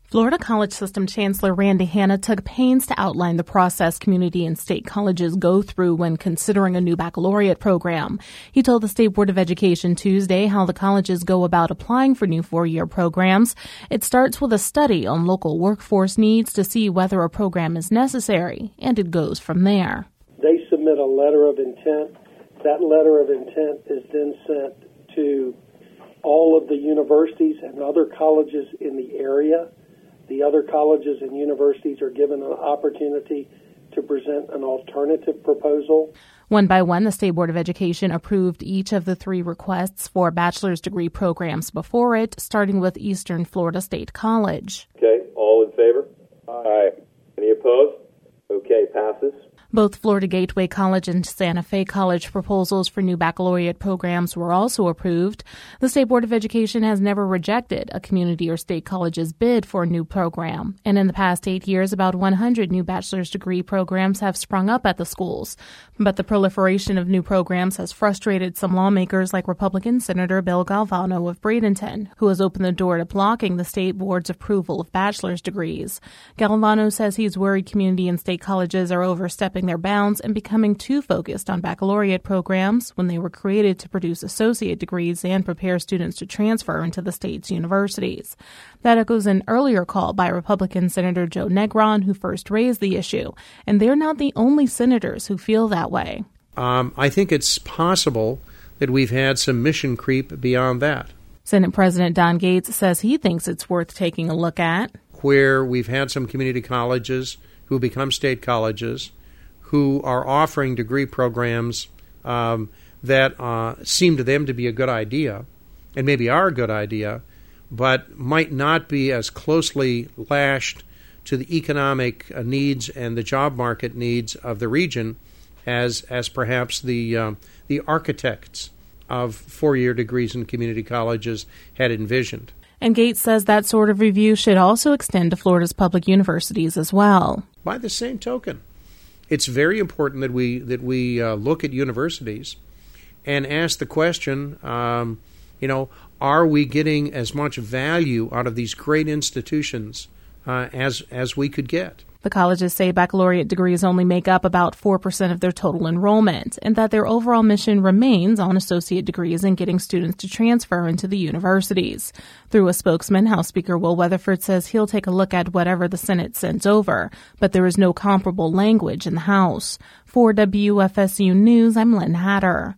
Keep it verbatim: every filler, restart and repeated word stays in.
Florida College System Chancellor Randy Hanna took pains to outline the process community and state colleges go through when considering a new baccalaureate program. He told the State Board of Education Tuesday how the colleges go about applying for new four-year programs. It starts with a study on local workforce needs to see whether a program is necessary, and it goes from there. They submit a letter of intent. That letter of intent is then sent to all of the universities and other colleges in the area. The other colleges and universities are given an opportunity to present an alternative proposal. One by one, the State Board of Education approved each of the three requests for bachelor's degree programs before it, starting with Eastern Florida State College. Okay, all in favor? Aye. Any opposed? Okay, passes. Both Florida Gateway College and Santa Fe College proposals for new baccalaureate programs were also approved. The State Board of Education has never rejected a community or state college's bid for a new program. And in the past eight years, about one hundred new bachelor's degree programs have sprung up at the schools. But the proliferation of new programs has frustrated some lawmakers like Republican Senator Bill Galvano of Bradenton, who has opened the door to blocking the state board's approval of bachelor's degrees. Galvano says he's worried community and state colleges are overstepping their bounds and becoming too focused on baccalaureate programs when they were created to produce associate degrees and prepare students to transfer into the state's universities. That echoes an earlier call by Republican Senator Joe Negron, who first raised the issue, and they're not the only senators who feel that way. Um, I think it's possible that we've had some mission creep beyond that. Senate President Don Gates says he thinks it's worth taking a look at. Where we've had some community colleges who become state colleges who are offering degree programs um, that uh, seem to them to be a good idea, and maybe are a good idea, but might not be as closely lashed to the economic uh, needs and the job market needs of the region as as perhaps the uh, the architects of four-year degrees in community colleges had envisioned. And Gates says that sort of review should also extend to Florida's public universities as well. By the same token, it's very important that we that we uh, look at universities and ask the question, um, you know, are we getting as much value out of these great institutions uh, as as we could get? The colleges say baccalaureate degrees only make up about four percent of their total enrollment, and that their overall mission remains on associate degrees and getting students to transfer into the universities. Through a spokesman, House Speaker Will Weatherford says he'll take a look at whatever the Senate sends over, but there is no comparable language in the House. For W F S U News, I'm Lynn Hatter.